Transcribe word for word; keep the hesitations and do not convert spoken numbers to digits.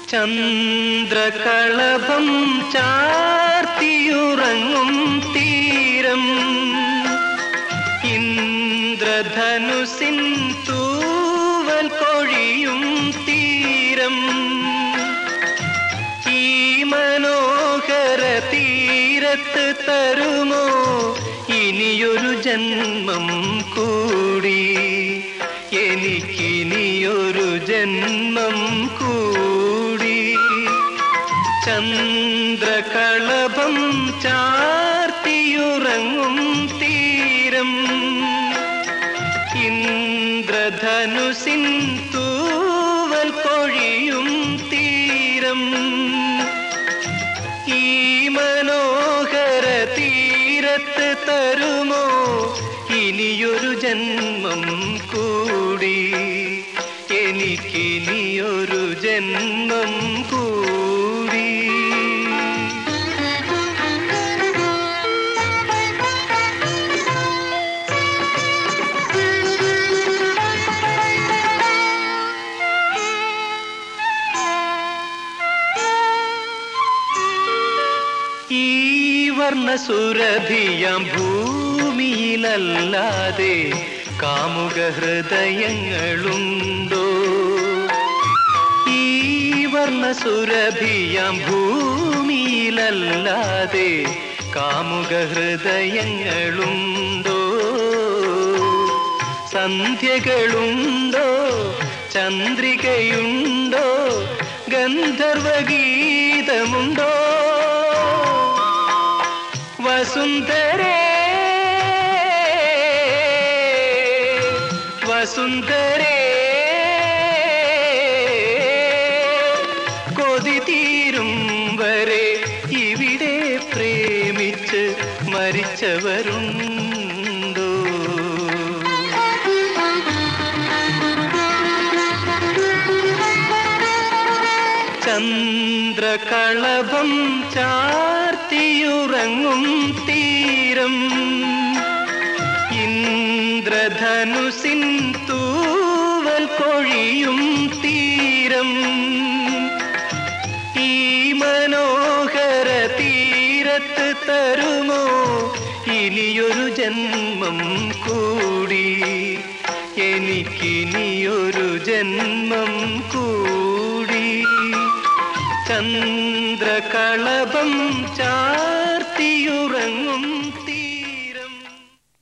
ചന്ദ്രകളഭം ചാർത്തിയുറങ്ങും തീരം, ഇന്ദ്രധനുസിൻ തൂവൽ കൊഴിയും തീരം. ഈ മനോഹര തീരത്ത് തരുമോ ഇനിയൊരു ജന്മം കൂടി, എനിക്കിനിയൊരു ജന്മം കൂടി. ചന്ദ്രകളഭം ചാർത്തിയുറങ്ങും തീരം, ഇന്ദ്രധനുസിൻ തൂവൽ കൊഴിയും തീരം. ഈ മനോഹര തീരത്ത് തരുമോ ഇനിയൊരു ജന്മം കൂടി, എനിക്കിനിയൊരു ജന്മം കൂടി. ഈ വർണ്ണസുരഭിയാം ഭൂമിയിലല്ലാതെ കാമുക ഹൃദയങ്ങളുണ്ടോ? ഈ വർണ്ണസുരഭിയാം ഭൂമിയിലല്ലാതെ കാമുക ഹൃദയങ്ങളുണ്ടോ? സന്ധ്യകളുണ്ടോ, ചന്ദ്രികയുണ്ടോ, ഗന്ധർവഗീതമുണ്ടോ? വസുന്ധരേ വസുന്ധരേ, കൊതി തീരും വരെ ഇവിടെ പ്രേമിച്ച് മരിച്ചവരുണ്ടോ? ചന്ദ്രകളഭം ചാർത്തിയുറങ്ങും തീരം, ഇന്ദ്രധനുസിൻ തൂവൽ കൊഴിയും തീരം. ഈ മനോഹര തീരത്ത് തരുമോ ഇനിയൊരു ജന്മം കൂടി, എനിക്കിനിയൊരു ജന്മം കൂടി. ചന്ദ്രകളഭം ചാ